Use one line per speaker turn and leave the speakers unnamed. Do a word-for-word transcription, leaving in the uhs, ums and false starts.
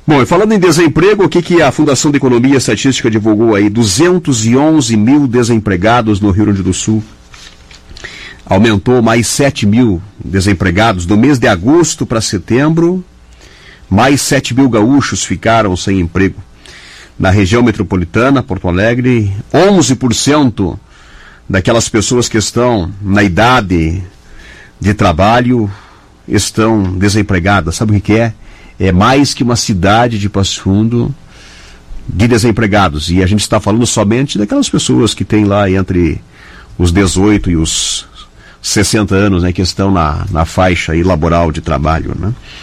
Bom, e falando em desemprego, o que, que a Fundação de Economia e Estatística divulgou aí? duzentos e onze mil desempregados no Rio Grande do Sul. Aumentou mais sete mil desempregados do mês de agosto para setembro. Mais sete mil gaúchos ficaram sem emprego. Na região metropolitana, Porto Alegre, onze por cento daquelas pessoas que estão na idade de trabalho estão desempregadas. Sabe o que é? É mais que uma cidade de Passo Fundo de desempregados. E a gente está falando somente daquelas pessoas que têm lá entre os dezoito e os sessenta anos, né, que estão na, na faixa aí laboral de trabalho, né?